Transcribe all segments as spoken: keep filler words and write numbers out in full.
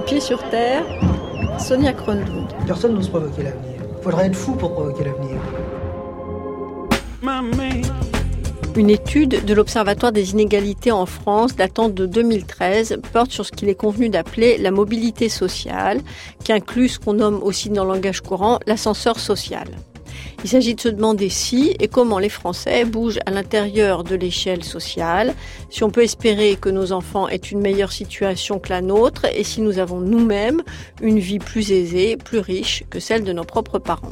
pied sur terre, Sonia Kronlund. Personne n'ose provoquer l'avenir. Il faudrait être fou pour provoquer l'avenir. Une étude de l'Observatoire des inégalités en France datant de deux mille treize porte sur ce qu'il est convenu d'appeler la mobilité sociale, qui inclut ce qu'on nomme aussi dans le langage courant l'ascenseur social. Il s'agit de se demander si et comment les Français bougent à l'intérieur de l'échelle sociale, si on peut espérer que nos enfants aient une meilleure situation que la nôtre et si nous avons nous-mêmes une vie plus aisée, plus riche que celle de nos propres parents.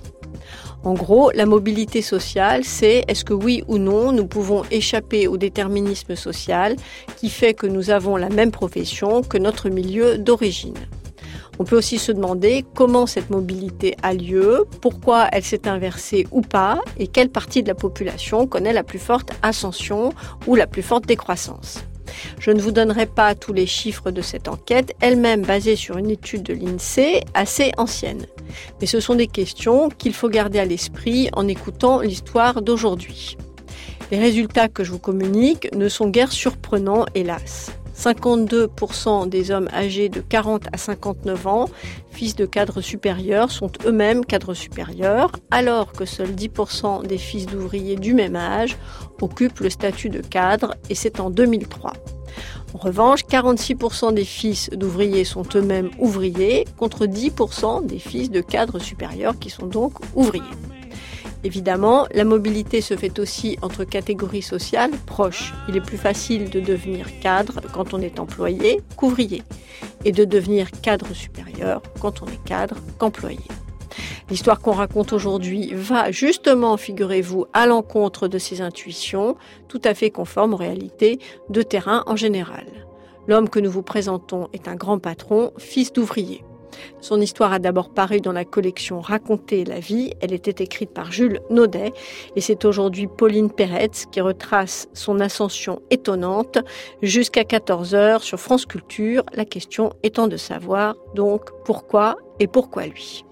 En gros, la mobilité sociale, c'est est-ce que oui ou non, nous pouvons échapper au déterminisme social qui fait que nous avons la même profession que notre milieu d'origine. On peut aussi se demander comment cette mobilité a lieu, pourquoi elle s'est inversée ou pas, et quelle partie de la population connaît la plus forte ascension ou la plus forte décroissance. Je ne vous donnerai pas tous les chiffres de cette enquête, elle-même basée sur une étude de l'INSEE assez ancienne. Mais ce sont des questions qu'il faut garder à l'esprit en écoutant l'histoire d'aujourd'hui. Les résultats que je vous communique ne sont guère surprenants, hélas. cinquante-deux pour cent des hommes âgés de quarante à cinquante-neuf ans, fils de cadres supérieurs, sont eux-mêmes cadres supérieurs, alors que seuls dix pour cent des fils d'ouvriers du même âge occupent le statut de cadre, et c'est en deux mille trois. En revanche, quarante-six pour cent des fils d'ouvriers sont eux-mêmes ouvriers, contre dix pour cent des fils de cadres supérieurs qui sont donc ouvriers. Évidemment, la mobilité se fait aussi entre catégories sociales proches. Il est plus facile de devenir cadre quand on est employé qu'ouvrier, et de devenir cadre supérieur quand on est cadre qu'employé. L'histoire qu'on raconte aujourd'hui va justement, figurez-vous, à l'encontre de ces intuitions, tout à fait conformes aux réalités de terrain en général. L'homme que nous vous présentons est un grand patron, fils d'ouvrier. Son histoire a d'abord paru dans la collection Raconter la vie. Elle était écrite par Jules Naudet et c'est aujourd'hui Pauline Peretz qui retrace son ascension étonnante jusqu'à quatorze heures sur France Culture. La question étant de savoir donc pourquoi et pourquoi lui.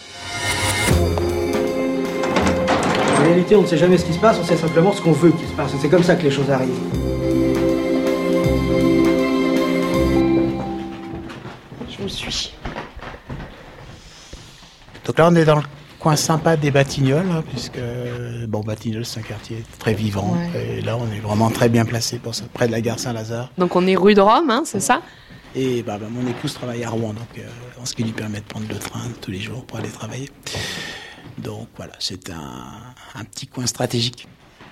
En réalité, on ne sait jamais ce qui se passe, on sait simplement ce qu'on veut qu'il se passe. C'est comme ça que les choses arrivent. Je vous suis. Donc là, on est dans le coin sympa des Batignolles, hein, puisque bon, Batignolles, c'est un quartier très vivant. Ouais. Et là, on est vraiment très bien placé pour ça, près de la gare Saint-Lazare. Donc on est rue de Rome, hein, c'est ça ? Et bah, bah, mon épouse travaille à Rouen, donc euh, ce qui lui permet de prendre le train tous les jours pour aller travailler. Donc voilà, c'est un, un petit coin stratégique.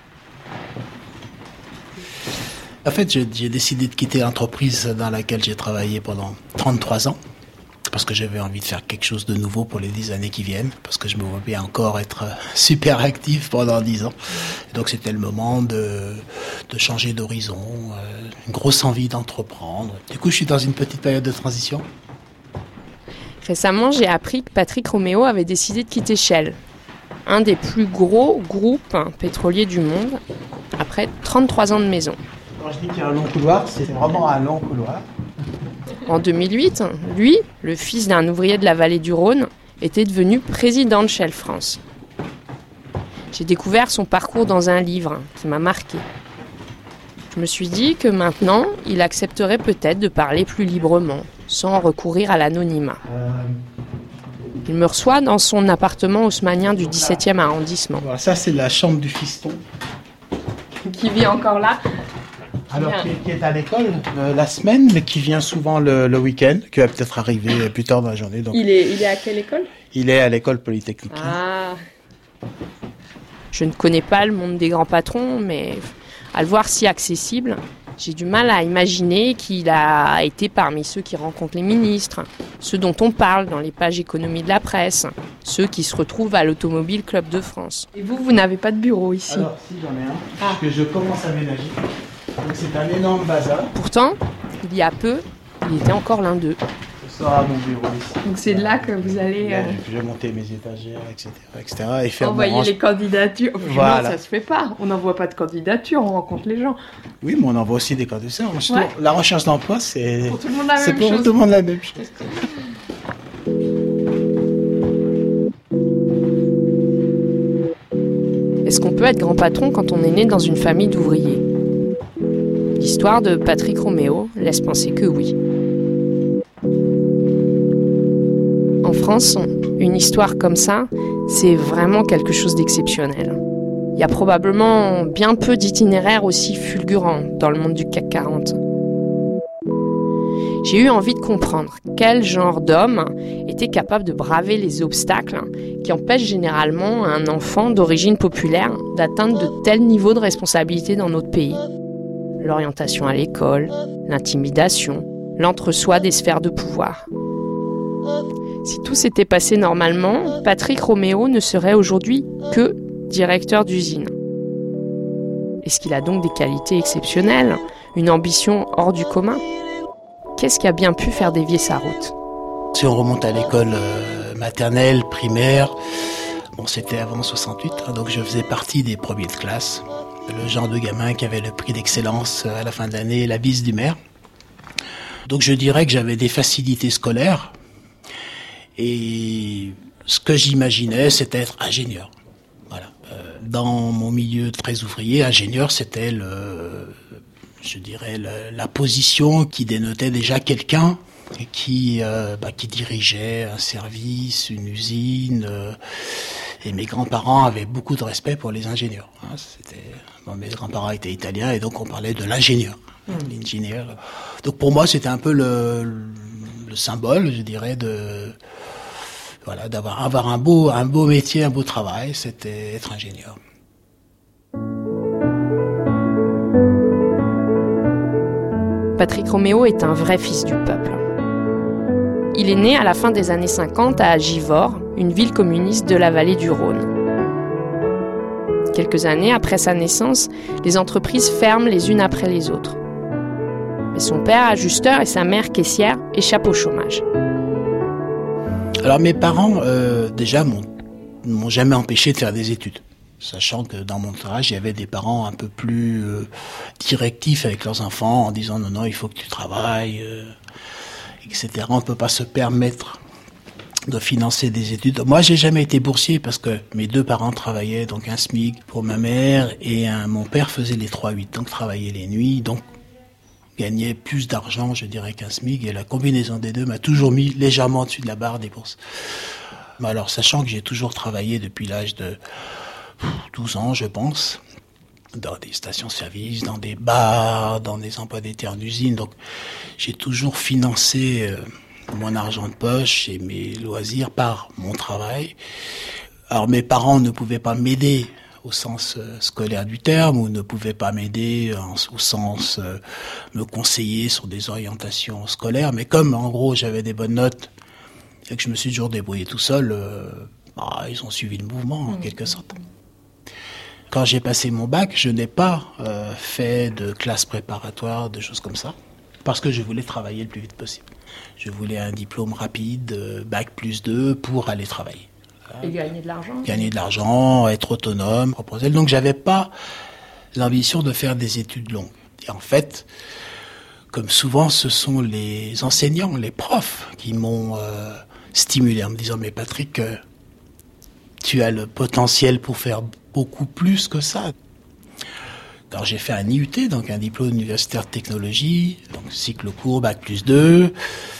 En fait, j'ai, j'ai décidé de quitter l'entreprise dans laquelle j'ai travaillé pendant trente-trois ans. Parce que j'avais envie de faire quelque chose de nouveau pour les dix années qui viennent, parce que je me vois bien encore être super actif pendant dix ans. Et donc c'était le moment de, de changer d'horizon, euh, une grosse envie d'entreprendre. Du coup, je suis dans une petite période de transition. Récemment, j'ai appris que Patrick Roméo avait décidé de quitter Shell, un des plus gros groupes pétroliers du monde, après trente-trois ans de maison. Quand je dis qu'il y a un long couloir, c'est vraiment un long couloir. En deux mille huit, lui, le fils d'un ouvrier de la vallée du Rhône, était devenu président de Shell France. J'ai découvert son parcours dans un livre qui m'a marqué. Je me suis dit que maintenant, il accepterait peut-être de parler plus librement, sans recourir à l'anonymat. Il me reçoit dans son appartement haussmannien du dix-septième arrondissement. Voilà, ça, c'est la chambre du fiston. Qui vit encore là. Alors, qui, qui est à l'école euh, la semaine, mais qui vient souvent le, le week-end, qui va peut-être arriver plus tard dans la journée. Donc, il, est, il est à quelle école ? Il est à l'école polytechnique. Ah. Je ne connais pas le monde des grands patrons, mais à le voir si accessible, j'ai du mal à imaginer qu'il a été parmi ceux qui rencontrent les ministres, ceux dont on parle dans les pages économie de la presse, ceux qui se retrouvent à l'Automobile Club de France. Et vous, vous n'avez pas de bureau ici ? Alors, si, j'en ai un, ah. que je commence à ménager. Donc c'est un énorme bazar. Pourtant, il y a peu, il était encore l'un d'eux. Ce sera mon bureau ici. Donc c'est là que vous allez... Euh... Je vais monter mes étagères, et cetera, et cetera. Et faire envoyer mon les candidatures. Voilà. Non, ça se fait pas. On n'envoie pas de candidature, on rencontre les gens. Oui, mais on envoie aussi des candidatures. Ouais. La recherche d'emploi, c'est pour tout le monde la c'est même pour chose. tout le monde la même chose. Est-ce qu'on peut être grand patron quand on est né dans une famille d'ouvriers ? L'histoire de Patrick Roméo laisse penser que oui. France, une histoire comme ça, c'est vraiment quelque chose d'exceptionnel. Il y a probablement bien peu d'itinéraires aussi fulgurants dans le monde du C A C quarante. J'ai eu envie de comprendre quel genre d'homme était capable de braver les obstacles qui empêchent généralement un enfant d'origine populaire d'atteindre de tels niveaux de responsabilité dans notre pays. L'orientation à l'école, l'intimidation, l'entre-soi des sphères de pouvoir. Si tout s'était passé normalement, Patrick Roméo ne serait aujourd'hui que directeur d'usine. Est-ce qu'il a donc des qualités exceptionnelles, une ambition hors du commun ? Qu'est-ce qui a bien pu faire dévier sa route ? Si on remonte à l'école euh, maternelle, primaire, bon, c'était avant soixante-huit, hein, donc je faisais partie des premiers de classe. Le genre de gamin qui avait le prix d'excellence à la fin de l'année, la bise du maire. Donc je dirais que j'avais des facilités scolaires. Et ce que j'imaginais, c'était être ingénieur. Voilà. Euh, dans mon milieu très ouvrier, ingénieur, c'était le... je dirais, la, la position qui dénotait déjà quelqu'un qui, euh, bah, qui dirigeait un service, une usine. Euh, et mes grands-parents avaient beaucoup de respect pour les ingénieurs. Hein, c'était, bon, mes grands-parents étaient italiens et donc on parlait de l'ingénieur, mmh. hein, l'ingénieur. Donc pour moi, c'était un peu le, le symbole, je dirais, de voilà, d'avoir avoir un beau, un beau métier, un beau travail. C'était être ingénieur. Patrick Roméo est un vrai fils du peuple. Il est né à la fin des années cinquante à Givors, une ville communiste de la vallée du Rhône. Quelques années après sa naissance, les entreprises ferment les unes après les autres. Mais son père, ajusteur, et sa mère, caissière, échappent au chômage. Alors mes parents, euh, déjà, m'ont, m'ont jamais empêché de faire des études. Sachant que dans mon entourage, il y avait des parents un peu plus euh, directifs avec leurs enfants en disant non, non, il faut que tu travailles, euh, et cetera. On ne peut pas se permettre de financer des études. Moi, j'ai jamais été boursier parce que mes deux parents travaillaient, donc un SMIC pour ma mère et un, mon père faisait les trois huit, donc travaillait les nuits, donc gagnait plus d'argent, je dirais, qu'un SMIC. Et la combinaison des deux m'a toujours mis légèrement au-dessus de la barre des bourses. Mais alors, sachant que j'ai toujours travaillé depuis l'âge de douze ans, je pense, dans des stations-service, dans des bars, dans des emplois d'été en usine. Donc, j'ai toujours financé euh, mon argent de poche et mes loisirs par mon travail. Alors, mes parents ne pouvaient pas m'aider au sens euh, scolaire du terme, ou ne pouvaient pas m'aider en, au sens euh, me conseiller sur des orientations scolaires. Mais comme, en gros, j'avais des bonnes notes et que je me suis toujours débrouillé tout seul, euh, bah, ils ont suivi le mouvement, en quelque sorte. Quand j'ai passé mon bac, je n'ai pas euh, fait de classe préparatoire, de choses comme ça, parce que je voulais travailler le plus vite possible. Je voulais un diplôme rapide, euh, bac plus deux, pour aller travailler. Et gagner de l'argent. Gagner de l'argent, être autonome, proposer. Donc j'avais pas l'ambition de faire des études longues. Et en fait, comme souvent, ce sont les enseignants, les profs, qui m'ont euh, stimulé en me disant « Mais Patrick, euh, tu as le potentiel pour faire beaucoup plus que ça. » Alors j'ai fait un I U T, donc un diplôme universitaire de technologie, donc cycle court, bac plus deux.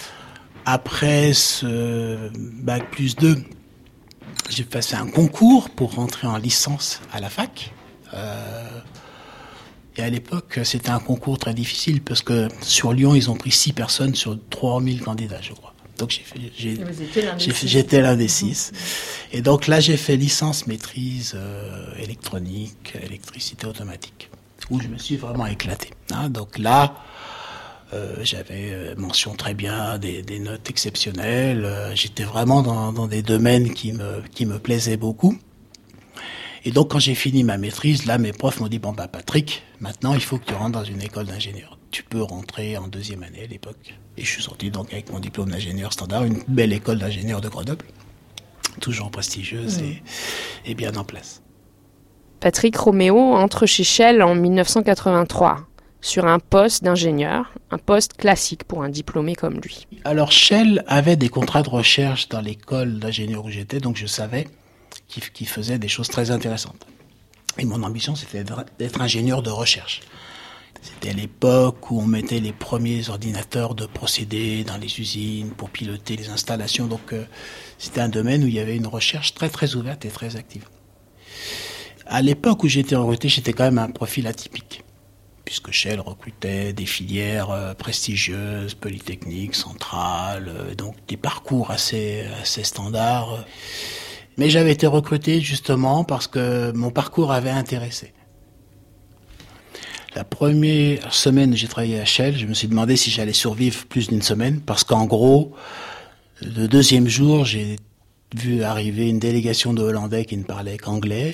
Après ce bac plus deux, j'ai passé un concours pour rentrer en licence à la fac. Euh, et à l'époque, c'était un concours très difficile parce que sur Lyon, ils ont pris six personnes sur trois mille candidats, je crois. Donc j'ai fait, j'ai, j'ai fait, j'étais l'un des six. Et donc là, j'ai fait licence maîtrise euh, électronique, électricité automatique, où je me suis vraiment éclaté. Hein. Donc là, euh, j'avais euh, mention très bien, des, des notes exceptionnelles. Euh, j'étais vraiment dans, dans des domaines qui me qui me plaisaient beaucoup. Et donc quand j'ai fini ma maîtrise, là, mes profs m'ont dit bon bah Patrick, maintenant il faut que tu rentres dans une école d'ingénieur. Tu peux rentrer en deuxième année à l'époque. Et je suis sorti donc avec mon diplôme d'ingénieur standard, une belle école d'ingénieur de Grenoble, toujours prestigieuse mmh. et, et bien en place. Patrick Roméo entre chez Shell en dix-neuf cent quatre-vingt-trois, sur un poste d'ingénieur, un poste classique pour un diplômé comme lui. Alors Shell avait des contrats de recherche dans l'école d'ingénieur où j'étais, donc je savais qu'il, qu'il faisait des choses très intéressantes. Et mon ambition, c'était d'être ingénieur de recherche. C'était l'époque où on mettait les premiers ordinateurs de procédés dans les usines pour piloter les installations. Donc euh, c'était un domaine où il y avait une recherche très très ouverte et très active. À l'époque où j'étais recruté, j'étais quand même un profil atypique, puisque Shell recrutait des filières euh, prestigieuses, polytechniques, centrales, euh, donc des parcours assez, assez standards. Mais j'avais été recruté justement parce que mon parcours avait intéressé. La première semaine où j'ai travaillé à Shell, je me suis demandé si j'allais survivre plus d'une semaine, parce qu'en gros, le deuxième jour, j'ai vu arriver une délégation de Hollandais qui ne parlait qu'anglais,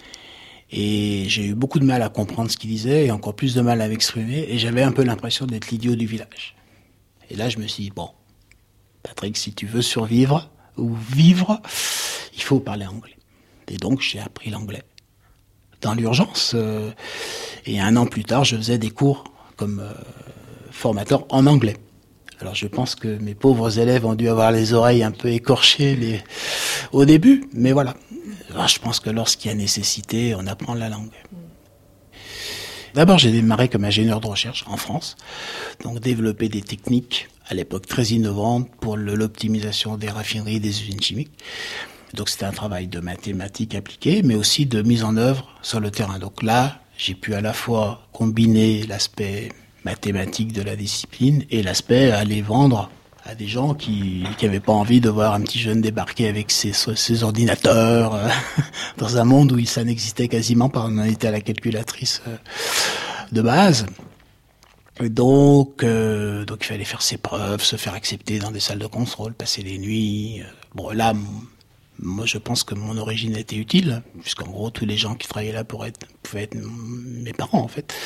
et j'ai eu beaucoup de mal à comprendre ce qu'ils disaient, et encore plus de mal à m'exprimer, et j'avais un peu l'impression d'être l'idiot du village. Et là, je me suis dit, bon, Patrick, si tu veux survivre, ou vivre, il faut parler anglais. Et donc, j'ai appris l'anglais. Dans l'urgence, euh, et un an plus tard, je faisais des cours comme euh, formateur en anglais. Alors je pense que mes pauvres élèves ont dû avoir les oreilles un peu écorchées les... au début, mais voilà. Alors, je pense que lorsqu'il y a nécessité, on apprend la langue. D'abord, j'ai démarré comme ingénieur de recherche en France, donc développer des techniques à l'époque très innovantes pour le, l'optimisation des raffineries, des usines chimiques. Donc c'était un travail de mathématiques appliquées, mais aussi de mise en œuvre sur le terrain. Donc là, j'ai pu à la fois combiner l'aspect mathématique de la discipline et l'aspect aller vendre à des gens qui qui avaient pas envie de voir un petit jeune débarquer avec ses, ses ordinateurs euh, dans un monde où ça n'existait quasiment pas. On en était à la calculatrice euh, de base. Et donc, euh, donc il fallait faire ses preuves, se faire accepter dans des salles de contrôle, passer les nuits. Bon là, moi je pense que mon origine était utile, puisqu'en gros tous les gens qui travaillaient là pourraient être, pouvaient être mes parents en fait.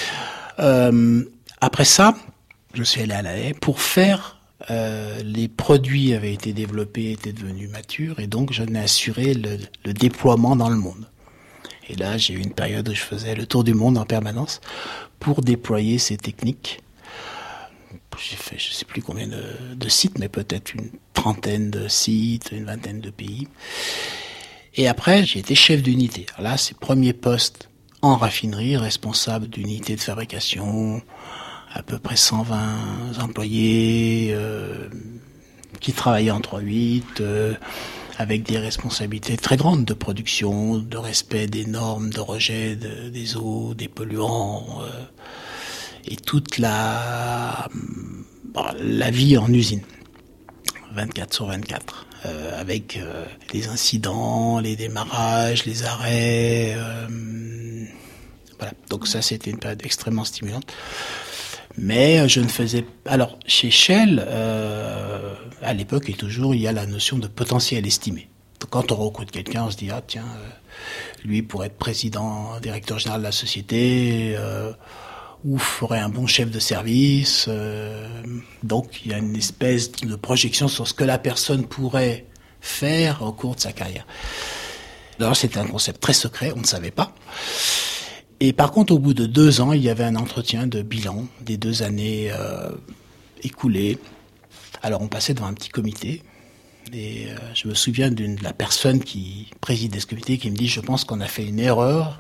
Euh, après ça, je suis allé à La Haye pour faire euh, les produits avaient été développés, étaient devenus matures, et donc je n'ai assuré le, le déploiement dans le monde. Et là, j'ai eu une période où je faisais le tour du monde en permanence pour déployer ces techniques. J'ai fait, je ne sais plus combien de, de sites, mais peut-être une trentaine de sites, une vingtaine de pays. Et après, j'ai été chef d'unité. Alors là, c'est premier poste en raffinerie, responsable d'unité de fabrication, à peu près cent vingt employés euh, qui travaillaient en trois huit, euh, avec des responsabilités très grandes de production, de respect des normes de rejet de, des eaux, des polluants, euh, et toute la, bon, la vie en usine, vingt-quatre sur vingt-quatre, euh, avec euh, les incidents, les démarrages, les arrêts. Euh, voilà. Donc ça, c'était une période extrêmement stimulante. Mais je ne faisais... Alors, chez Shell, euh, à l'époque et toujours, il y a la notion de potentiel estimé. Donc, quand on recrute quelqu'un, on se dit, ah tiens, euh, lui, pour être président, directeur général de la société, euh, ou ferait un bon chef de service. Euh, donc, il y a une espèce de projection sur ce que la personne pourrait faire au cours de sa carrière. Alors, c'était un concept très secret, on ne savait pas. Et par contre, au bout de deux ans, il y avait un entretien de bilan des deux années euh, écoulées. Alors, on passait devant un petit comité. Et euh, je me souviens d'une de la personne qui présidait ce comité qui me dit « Je pense qu'on a fait une erreur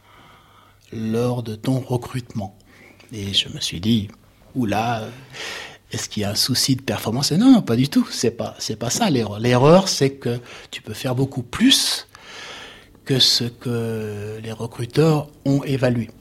lors de ton recrutement. » Et je me suis dit « Oula, est-ce qu'il y a un souci de performance ?» Et non, non, pas du tout. C'est pas, c'est pas ça l'erreur. L'erreur, c'est que tu peux faire beaucoup plus que ce que les recruteurs ont évalué.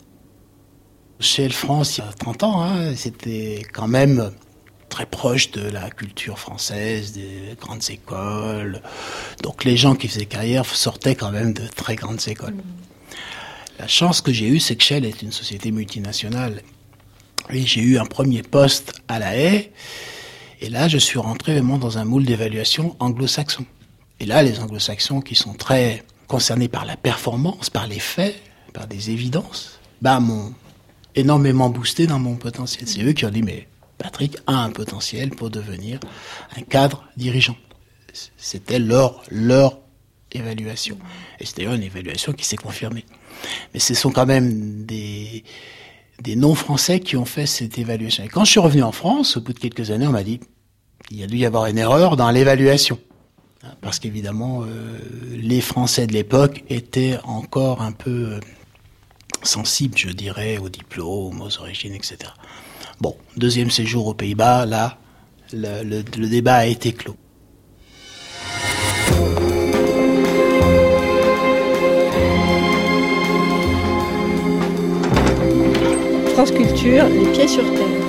Shell France, il y a trente ans, hein, c'était quand même très proche de la culture française, des grandes écoles. Donc les gens qui faisaient carrière sortaient quand même de très grandes écoles. Mmh. La chance que j'ai eue, c'est que Shell est une société multinationale. Et j'ai eu un premier poste à La Haye. Et là, je suis rentré vraiment dans un moule d'évaluation anglo-saxon. Et là, les anglo-saxons qui sont très concernés par la performance, par les faits, par des évidences, bah, m'ont énormément boosté dans mon potentiel. C'est eux qui ont dit, mais Patrick a un potentiel pour devenir un cadre dirigeant. C'était leur, leur évaluation. Et c'était une évaluation qui s'est confirmée. Mais ce sont quand même des, des non-français qui ont fait cette évaluation. Et quand je suis revenu en France, au bout de quelques années, on m'a dit, il y a dû y avoir une erreur dans l'évaluation. Parce qu'évidemment, euh, les Français de l'époque étaient encore un peu sensible, je dirais, aux diplômes, aux origines, et cetera. Bon, deuxième séjour aux Pays-Bas, là, le, le, le débat a été clos. France Culture, les pieds sur terre.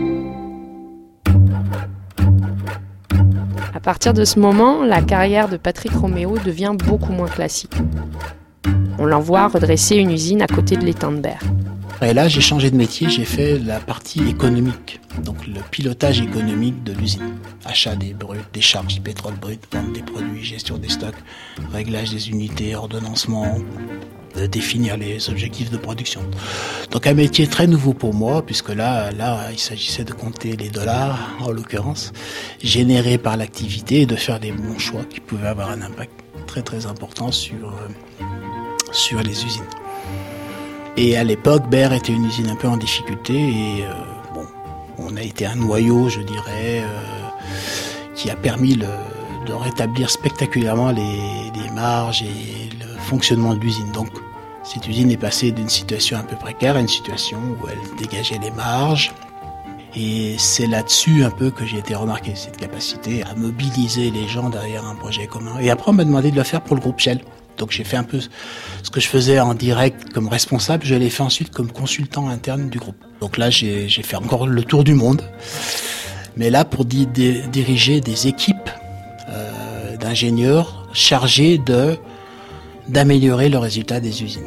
À partir de ce moment, la carrière de Patrick Roméo devient beaucoup moins classique. On l'envoie redresser une usine à côté de l'étang de Berre. Et là, j'ai changé de métier, j'ai fait la partie économique, donc le pilotage économique de l'usine. Achat des bruts, des charges, pétrole brut, vente des produits, gestion des stocks, réglage des unités, ordonnancement, de définir les objectifs de production. Donc un métier très nouveau pour moi, puisque là, là, il s'agissait de compter les dollars, en l'occurrence, générés par l'activité et de faire des bons choix qui pouvaient avoir un impact très très important sur, euh, sur les usines. Et à l'époque, Berre était une usine un peu en difficulté et euh, bon, on a été un noyau, je dirais, euh, qui a permis le, de rétablir spectaculairement les, les marges et le fonctionnement de l'usine. Donc, cette usine est passée d'une situation un peu précaire à une situation où elle dégageait les marges. Et c'est là-dessus un peu que j'ai été remarqué, cette capacité à mobiliser les gens derrière un projet commun. Et après, on m'a demandé de le faire pour le groupe Shell. Donc j'ai fait un peu ce que je faisais en direct comme responsable, je l'ai fait ensuite comme consultant interne du groupe. Donc là, j'ai, j'ai fait encore le tour du monde, mais là pour di- di- diriger des équipes euh, d'ingénieurs chargés de, d'améliorer le résultat des usines.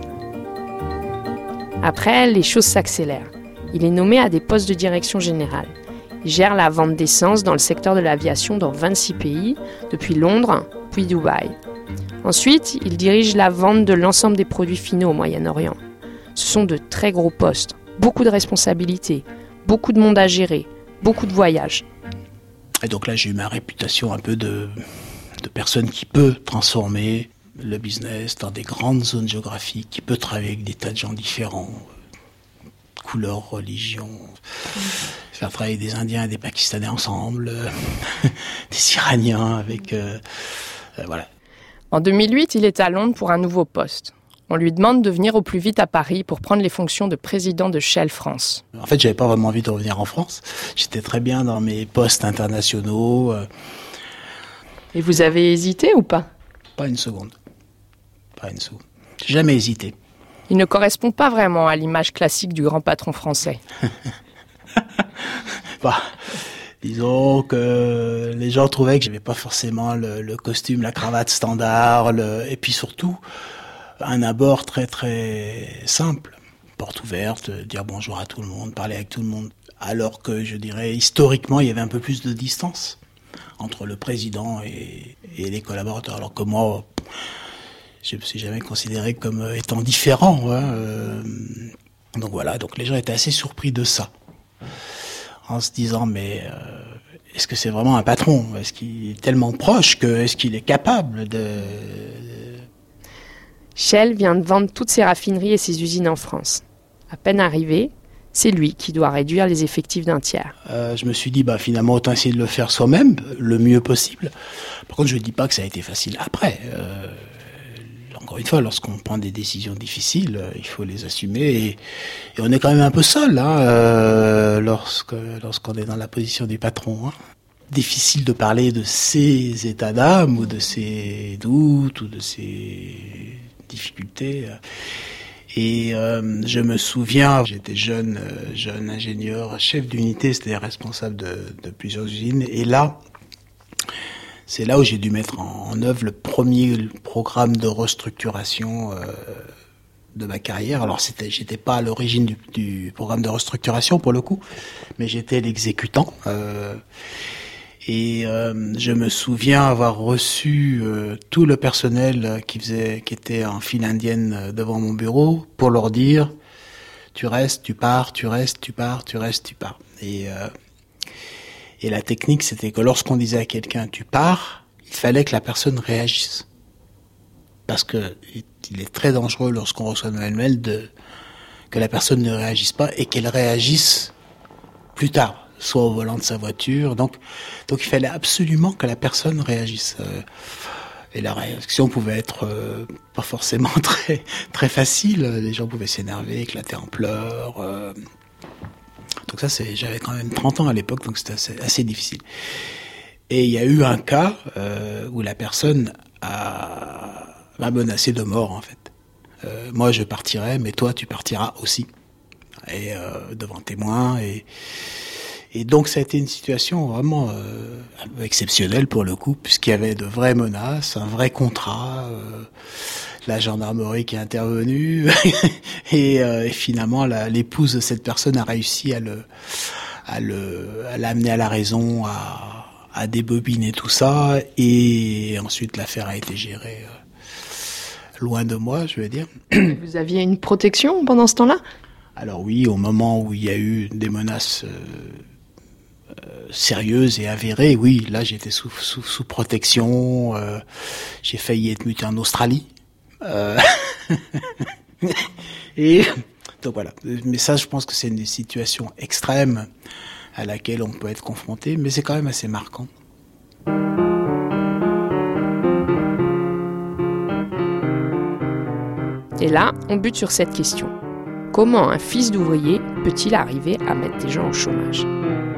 Après, les choses s'accélèrent. Il est nommé à des postes de direction générale. Il gère la vente d'essence dans le secteur de l'aviation dans vingt-six pays, depuis Londres, puis Dubaï. Ensuite, il dirige la vente de l'ensemble des produits finaux au Moyen-Orient. Ce sont de très gros postes, beaucoup de responsabilités, beaucoup de monde à gérer, beaucoup de voyages. Et donc là, j'ai eu ma réputation un peu de, de personne qui peut transformer le business dans des grandes zones géographiques, qui peut travailler avec des tas de gens différents, couleurs, religions, faire travailler des Indiens et des Pakistanais ensemble, des Iraniens avec... Euh, euh, voilà. En deux mille huit, il est à Londres pour un nouveau poste. On lui demande de venir au plus vite à Paris pour prendre les fonctions de président de Shell France. En fait, j'avais pas vraiment envie de revenir en France. J'étais très bien dans mes postes internationaux. Et vous avez hésité ou pas ? Pas une seconde. Pas une seconde. J'ai jamais hésité. Il ne correspond pas vraiment à l'image classique du grand patron français. bah, disons que les gens trouvaient que j'avais pas forcément le, le costume, la cravate standard, le, et puis surtout un abord très très simple, porte ouverte, dire bonjour à tout le monde, parler avec tout le monde. Alors que je dirais historiquement il y avait un peu plus de distance entre le président et, et les collaborateurs. Alors que moi, je me suis jamais considéré comme étant différent. Hein, euh, donc voilà, donc les gens étaient assez surpris de ça, en se disant mais euh, est-ce que c'est vraiment un patron ? Est-ce qu'il est tellement proche que est-ce qu'il est capable de... Shell vient de vendre toutes ses raffineries et ses usines en France. À peine arrivé, c'est lui qui doit réduire les effectifs d'un tiers. Euh, je me suis dit, bah, finalement, autant essayer de le faire soi-même, le mieux possible. Par contre, je ne dis pas que ça a été facile après. Euh, encore une fois, lorsqu'on prend des décisions difficiles, euh, il faut les assumer. Et, et on est quand même un peu seul hein, euh, lorsque, lorsqu'on est dans la position du patron. Hein. Difficile de parler de ses états d'âme ou de ses doutes ou de ses difficultés. Et euh, je me souviens, j'étais jeune, euh, jeune ingénieur, chef d'unité, c'est-à-dire responsable de, de plusieurs usines. Et là, c'est là où j'ai dû mettre en, en œuvre le premier programme de restructuration euh, de ma carrière. Alors, c'était, j'étais pas à l'origine du, du programme de restructuration pour le coup, mais j'étais l'exécutant. Euh, Et euh, je me souviens avoir reçu euh, tout le personnel qui faisait, qui était en file indienne devant mon bureau pour leur dire tu restes, tu pars, tu restes, tu pars, tu restes, tu pars. Et euh, et la technique, c'était que lorsqu'on disait à quelqu'un tu pars, il fallait que la personne réagisse, parce que il est très dangereux lorsqu'on reçoit un mail de que la personne ne réagisse pas et qu'elle réagisse plus tard, soit au volant de sa voiture. Donc, donc il fallait absolument que la personne réagisse. Et la réaction pouvait être euh, pas forcément très très facile. Les gens pouvaient s'énerver, éclater en pleurs. Euh. Donc ça, c'est, j'avais quand même trente ans à l'époque, donc c'était assez, assez difficile. Et il y a eu un cas euh, où la personne a, m'a menacé de mort, en fait. Euh, moi, je partirai, mais toi, tu partiras aussi. Et euh, devant témoins. Et, et donc, ça a été une situation vraiment euh, exceptionnelle pour le coup, puisqu'il y avait de vraies menaces, un vrai contrat, euh, la gendarmerie qui est intervenue, et, euh, et finalement, la, l'épouse de cette personne a réussi à le, à le, à l'amener à la raison, à, à débobiner tout ça, et ensuite l'affaire a été gérée euh, loin de moi, je veux dire. Vous aviez une protection pendant ce temps-là ? Alors oui, au moment où il y a eu des menaces euh, euh, sérieuses et avérées, oui, là j'étais sous, sous, sous protection, euh, j'ai failli être muté en Australie. Euh et donc voilà, mais ça je pense que c'est une situation extrême à laquelle on peut être confronté, mais c'est quand même assez marquant. Et là, on bute sur cette question. Comment un fils d'ouvrier peut-il arriver à mettre des gens au chômage ?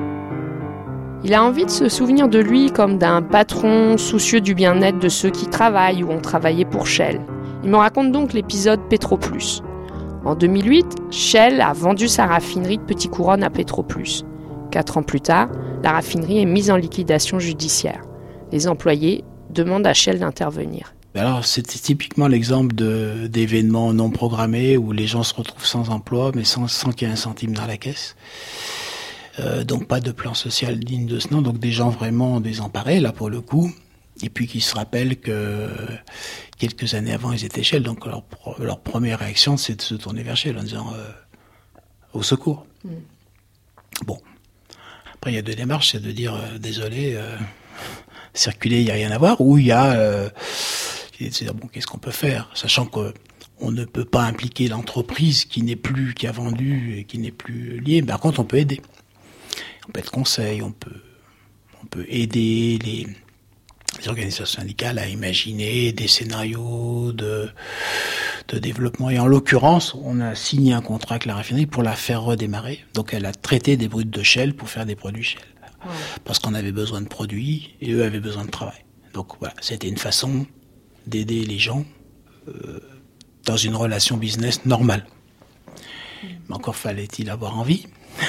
Il a envie de se souvenir de lui comme d'un patron soucieux du bien-être de ceux qui travaillent ou ont travaillé pour Shell. Il me raconte donc l'épisode Petroplus. En deux mille huit, Shell a vendu sa raffinerie de Petit-Couronne à Petroplus. Quatre ans plus tard, la raffinerie est mise en liquidation judiciaire. Les employés demandent à Shell d'intervenir. Alors, c'était typiquement l'exemple de, d'événements non programmés où les gens se retrouvent sans emploi, mais sans, sans qu'il y ait un centime dans la caisse. Euh, donc, pas de plan social digne de ce nom. Donc, des gens vraiment désemparés, là, pour le coup. Et puis, qui se rappellent que quelques années avant, ils étaient Shell. Donc, leur, leur première réaction, c'est de se tourner vers Shell en disant euh, au secours. Mmh. Bon. Après, il y a deux démarches. C'est de dire euh, désolé, euh, circuler, il n'y a rien à voir. Ou il y a... Euh, et de se dire, bon, qu'est-ce qu'on peut faire, sachant que on ne peut pas impliquer l'entreprise qui n'est plus, qui a vendu et qui n'est plus liée. Par contre, on peut aider. On peut être conseil, on peut, on peut aider les, les organisations syndicales à imaginer des scénarios de, de développement. Et en l'occurrence, on a signé un contrat avec la raffinerie pour la faire redémarrer. Donc, elle a traité des brutes de Shell pour faire des produits Shell. Ouais. Parce qu'on avait besoin de produits et eux avaient besoin de travail. Donc, voilà, c'était une façon d'aider les gens euh, dans une relation business normale. Mais encore fallait-il avoir envie.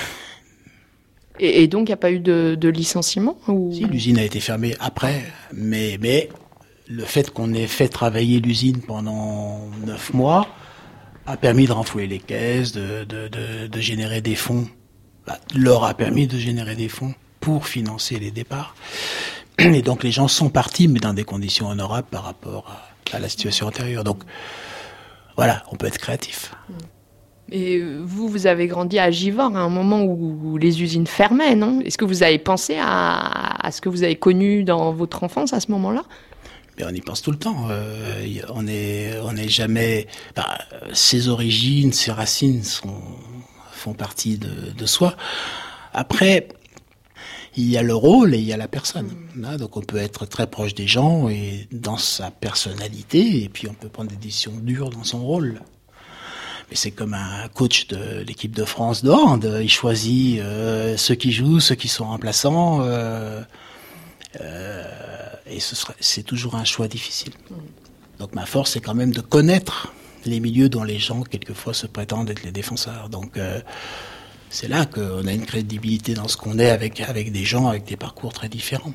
Et, et donc, il n'y a pas eu de, de licenciement ou... Si, l'usine a été fermée après, mais, mais le fait qu'on ait fait travailler l'usine pendant neuf mois a permis de renflouer les caisses, de, de, de, de générer des fonds, bah, leur a permis de générer des fonds pour financer les départs. Et donc les gens sont partis, mais dans des conditions honorables par rapport à, à la situation antérieure. Donc voilà, on peut être créatif. Et vous, vous avez grandi à Givors à un moment où les usines fermaient, non ? Est-ce que vous avez pensé à, à ce que vous avez connu dans votre enfance à ce moment-là ? Mais on y pense tout le temps. Euh, on est, on n'est jamais. Bah, ses origines, ses racines sont, font partie de, de soi. Après. Il y a le rôle et il y a la personne. Mmh. Donc on peut être très proche des gens et dans sa personnalité, et puis on peut prendre des décisions dures dans son rôle. Mais c'est comme un coach de l'équipe de France de hand. Il choisit euh, ceux qui jouent, ceux qui sont remplaçants, euh, euh, et ce sera, c'est toujours un choix difficile. Mmh. Donc ma force, c'est quand même de connaître les milieux dont les gens quelquefois se prétendent être les défenseurs. Donc euh, c'est là qu'on a une crédibilité dans ce qu'on est avec, avec des gens avec des parcours très différents.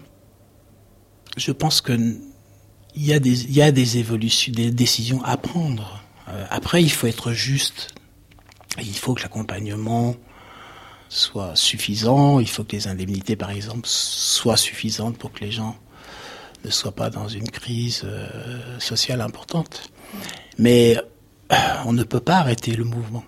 Je pense qu'il y a des, il y a des évolutions, des décisions à prendre. Euh, après, il faut être juste. Il faut que l'accompagnement soit suffisant. Il faut que les indemnités, par exemple, soient suffisantes pour que les gens ne soient pas dans une crise euh, sociale importante. Mais euh, on ne peut pas arrêter le mouvement.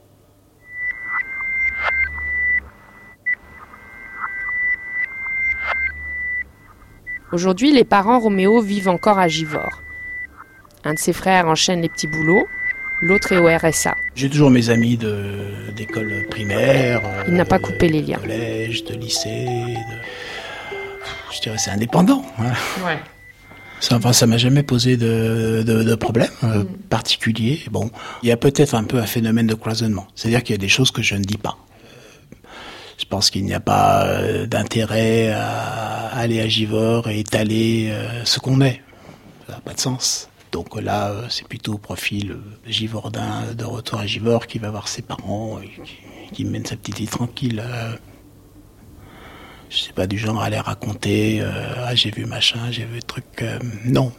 Aujourd'hui, les parents Roméo vivent encore à Givors. Un de ses frères enchaîne les petits boulots, l'autre est au R S A. J'ai toujours mes amis de, d'école primaire. Il n'a pas coupé les liens. De collège, de lycée. De... Je dirais c'est indépendant. Hein. Ouais. Ça, enfin, ça m'a jamais posé de, de, de problème euh, mmh. particulier. Bon, il y a peut-être un peu un phénomène de cloisonnement. C'est-à-dire qu'il y a des choses que je ne dis pas. Euh, je pense qu'il n'y a pas euh, d'intérêt à aller à Givors et étaler euh, ce qu'on est. Ça n'a pas de sens. Donc là, euh, c'est plutôt au profil euh, givordin de retour à Givors qui va voir ses parents et qui, qui mène sa petite vie tranquille. Euh, Je sais pas, du genre à aller raconter euh, ah j'ai vu machin, j'ai vu truc. Euh, non.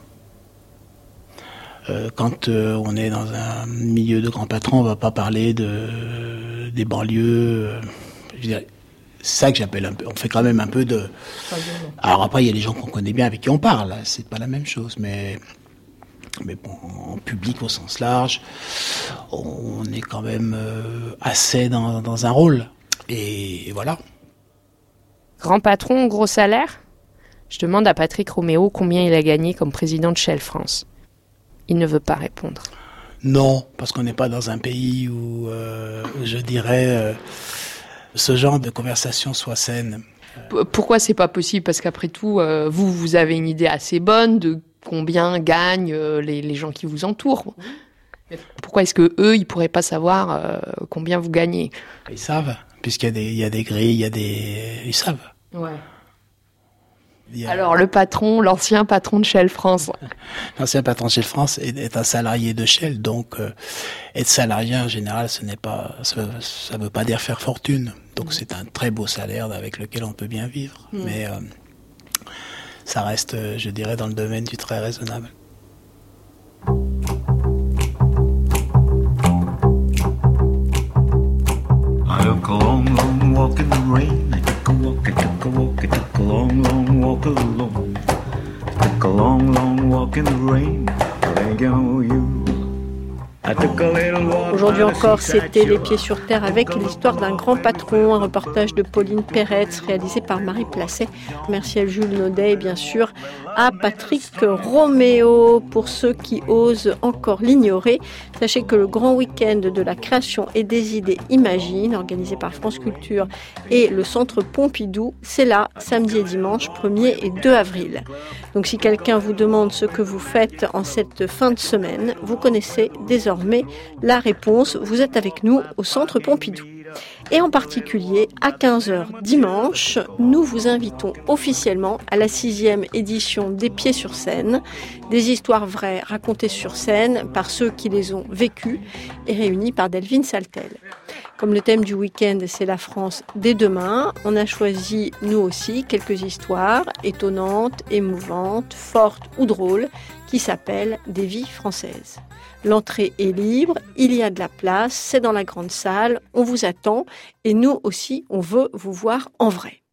Euh, quand euh, on est dans un milieu de grands patrons, on va pas parler de des banlieues. Euh, je dirais, c'est ça que j'appelle un peu. On fait quand même un peu de. Alors après, il y a des gens qu'on connaît bien avec qui on parle. C'est pas la même chose, mais mais bon, en public au sens large, on est quand même euh, assez dans dans un rôle. Et, et voilà. Grand patron, gros salaire ? Je demande à Patrick Roméo combien il a gagné comme président de Shell France. Il ne veut pas répondre. Non, parce qu'on n'est pas dans un pays où, euh, je dirais, euh, ce genre de conversation soit saine. Pourquoi c'est pas possible ? Parce qu'après tout, euh, vous, vous avez une idée assez bonne de combien gagnent euh, les, les gens qui vous entourent. Pourquoi est-ce que eux, ils pourraient pas savoir euh, combien vous gagnez ? Ils savent, puisqu'il y a des, il y a des grilles, il y a des, ils savent. Ouais. A... Alors le patron, l'ancien patron de Shell France. L'ancien patron de Shell France est, est un salarié de Shell, donc euh, être salarié en général, ce n'est pas, ça, ça veut pas dire faire fortune. Donc mmh. c'est un très beau salaire avec lequel on peut bien vivre, mmh. mais euh, ça reste, je dirais, dans le domaine du très raisonnable. I took a long, long walk in the rain. I took a walk, I took a walk, I took a long, long walk alone. I took a long, long walk in the rain. Thinking of you. Aujourd'hui encore, c'était Les Pieds sur Terre avec l'histoire d'un grand patron, un reportage de Pauline Peretz réalisé par Marie Placet. Merci à Jules Naudet et bien sûr à Patrick Roméo. Pour ceux qui osent encore l'ignorer, sachez que le grand week-end de la création et des idées Imagine, organisé par France Culture et le Centre Pompidou, c'est là, samedi et dimanche, premier et deux avril. Donc si quelqu'un vous demande ce que vous faites en cette fin de semaine, vous connaissez désormais la réponse, vous êtes avec nous au Centre Pompidou. Et en particulier, à quinze heures dimanche, nous vous invitons officiellement à la sixième édition des Pieds sur scène, des histoires vraies racontées sur scène par ceux qui les ont vécues et réunies par Delphine Saltel. Comme le thème du week-end, c'est la France dès demain, on a choisi, nous aussi, quelques histoires étonnantes, émouvantes, fortes ou drôles, qui s'appellent des vies françaises. L'entrée est libre, il y a de la place, c'est dans la grande salle, on vous attend et nous aussi, on veut vous voir en vrai.